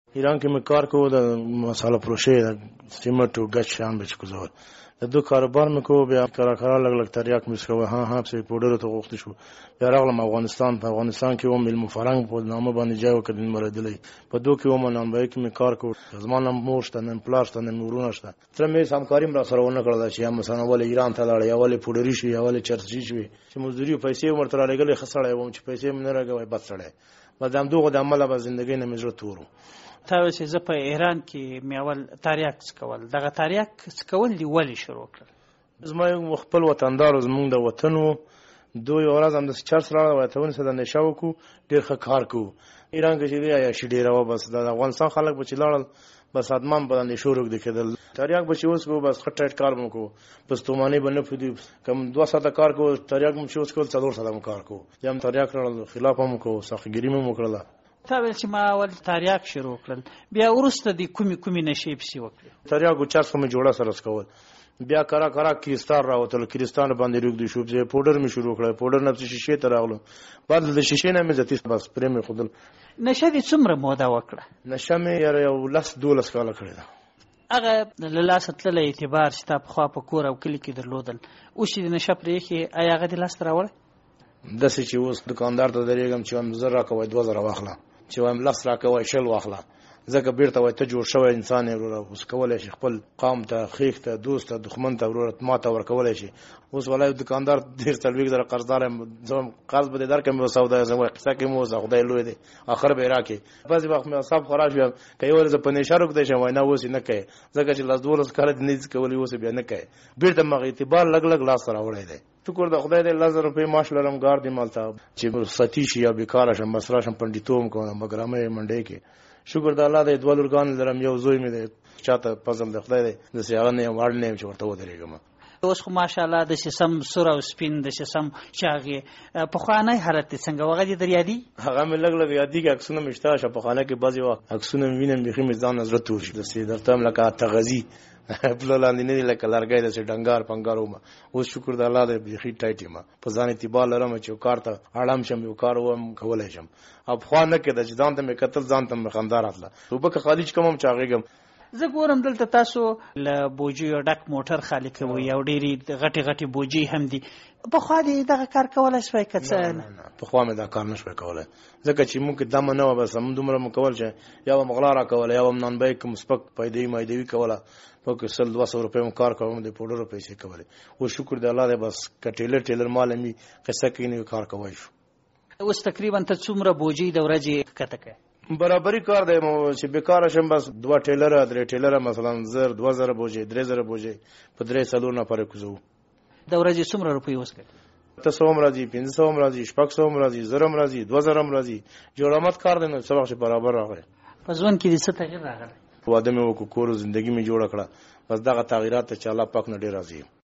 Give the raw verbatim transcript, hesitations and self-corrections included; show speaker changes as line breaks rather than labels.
ایران کې مې کار کوو د مساله فروشۍ د سیمټو ګچ شیان به چې کوزول د دو کاروبار مې کوو. بیا کرا کرا لږ لږ تریاک مې څکوه، ها ها پسې پوډرو ته غوښتي شو. بیا راغلم افغانستان. په افغانستان کې وم علم فرهنګ په نامه باندې ځای وکړ مردلی په دو کې وم نانبای کې مې کار کوو. زما نه مور شته نه پلار شته نه ورونه شته. تر مې همکاري را سره ونه کړله چې یا مثلا ولې ایران ته لاړ یا ولې پوډري شي یا ولې چرسي شي چې مزدوري پیسې ورته رالېږلې خسړې وم چې پیسې مې نه راګوي بس سړی بس هم دوغه د عمله به زندګۍ نه مې زړه تورو.
تا وایي چې زه په ایران کې مې اول تریاک څکول، دغه تریاک څکول دې ولې شروع کړل؟
زما یو خپل وطندار زمونږ د وطن و، دوی ورځ هم د چرس راړه وایته څه د نشه وکړو، ډېر ښه کار کوو. ایران کې چې دی عیاشي ډېره وه، بس د افغانستان خلک به چې لاړل بس ادمان به د نشو روږدي کېدل. تریاک به چې اوس کوو بس ښه ټایټ کار به مو کوو، پستومانۍ به نه پرېږدو. کم دوه ساعته کار کوو، تریاک به چې اوس کول څلور ساعته مو کار کوو. یا هم تریاک راړل خلاف هم کوو، ساختګیري مې هم وکړله.
تا ویل چې ما اول تریاک شروع کړل، بیا وروسته د کومې کومې نشې پسې وکړې؟
تریاک و چرس خو مې جوړه سره څکول. بیا کرا کرا کریستان راوتل، کریستان باندې روږدي شو. بیا پوډر مې شروع کړل، پوډر نه پسې شیشې ته راغلم. بعد د شیشې نه مې زیاتې بس پرې مې ښودل.
نشه دې څومره موده وکړه؟
نشه مې یو لس دولس کاله کړې ده.
هغه له لاسه تللی اعتبار چې تا پخوا په کور او کلي کې درلودل، اوس چې د نشه پرېښې ایا هغه دې لاسته راوړی؟
داسې چې اوس دکاندار ته درېږم چې وایم زر راکوی دوه زره واخله، چې وایم لس راکوی شل واخله. ځکه بیرته وایي ته جوړ شوی انسان یې وروره، اوس کولی شي خپل قام ته خیښ ته دوست ته دښمن ته وروره ما ته ورکولی شي. اوس والله دکاندار ډېر څلوېښت زره قرضدار یم، زه قرض به دې درکړم سودا زه وایي قصه کې مو اوسه خدای لوی دی اخر به یې راکړي. بعضې وخت مې اعصاب خراب شي که یې ولې زه په نشه روږدی شم وایي نه اوس یې نه کوې، ځکه چې لس دولس کاله دې نه دي کولی اوس یې بیا نه کوې. بیرته مغه اعتبار لږ لږ لاسته راوړی دی. شکر د خدای دی لس زره روپۍ معاش لرم، ګار دې مالته چې ستی شي یا بیکاره شم بس راشم پنډیتوب کوم بګرامۍ منډۍ کې. شکر د الله دی دوه لورګان لرم، یو زوی مې دی چاته فضل د خدای دی داسې هغه نه یم وړ نه یم چې ورته ودرېږم.
اوس خو ماشاءالله داسې سم سور او سپین داسې سم چاغې. پخوانی حالت دې څنګه و هغه دې در یادېږي؟
هغه مې لږ لږ یادېږي، عکسونه مې شته شه پخوانه کې بعضې وخت عکسونه مې وینم بیخي مې ځان نه زړه تور شي داسې درته هم لکه تغذي پله لاندې نه دي لکه لرګی داسې ډنګار پنګار وم. اوس شکر د الله دی بیخي ټایټ یم، په ځان اعتبار لرم چې یو کار ته اړم شم یو کار وم کولی شم. او پخوا نه کېده چې ځان ته مې کتل ځان ته مې خندا راتله. اوبه که خالي چې کوم هم چاغېږم.
زه ګورم دلته تاسو له بوجیو ډک موټر خالي کوئ او ډېرې غټې غټې بوجۍ هم دي. پخوا دې دغه کار کولی شوی که څه؟
نه نه پخوا مې دا کار نه شوی کولی، ځکه چې مونږ دمه نه وه بس همون دومره مو کول چې یا به مغلا را کوله یا به م نانبی کوم سپک پیدوي مایدوي کوله. پکې سل دوه سوه روپۍ مو کار کوم د پوډرو پیسې کولې. اوس شکر د الله دی بس که ټیلر ټیلر مال مې قصه کوي نوي کار کوی شو.
اوس تقریبا ته څومره بوجۍ د ورځې کته کوې؟
برابري کار دی چې بیکاره شم بس دوه ټیلره درې ټیلره مثلا زر دوه زره بوجۍ درې زره بوجۍ په درې څلور نفره کوزو.
د ورځې څومره روپۍ اوس کوې؟
اته سوه هم راځي، پنځه سوه هم راځي، شپږ سوه هم راځي، زر هم راځي، دوه زره هم راځي. جوړامت کار دی نو څه وخت چې برابر راغی.
په ژوند کې دې څه تغیر راغلی؟
واده مې وکړو، کور زندګي مې جوړه کړه، بس دغه تغیرات ته چې الله پاک نه ډېر راضي یم.